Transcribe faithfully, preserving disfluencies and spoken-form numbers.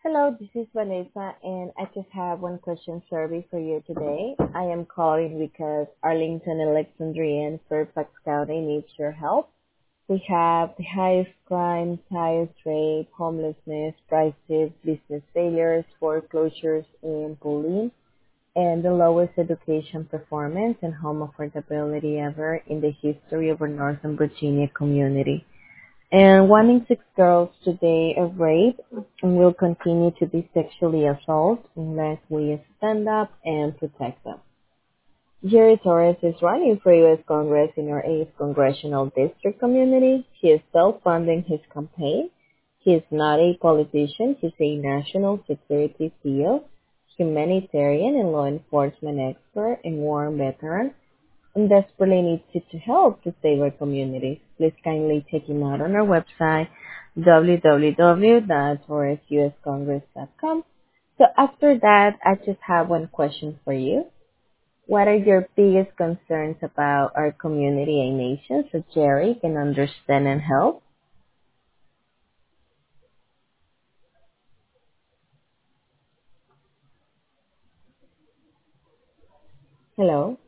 Hello, this is Vanessa, and I just have one question survey for you today. I am calling because Arlington, Alexandria, and Fairfax County needs your help. We have the highest crime, highest rate, homelessness, prices, business failures, foreclosures, and bullying, and the lowest education performance and home affordability ever in the history of our Northern Virginia community. And one in six girls today are raped and will continue to be sexually assaulted unless we stand up and protect them. Jerry Torres is running for U S Congress in our eighth Congressional District community. He is self-funding his campaign. He is not a politician. He's a national security field, humanitarian and law enforcement expert and war veteran and desperately needs you to help to save our communities. Please kindly check him out on our website, w w w dot torres u s congress dot com. So after that, I just have one question for you. What are your biggest concerns about our community and nation so Jerry can understand and help? Hello?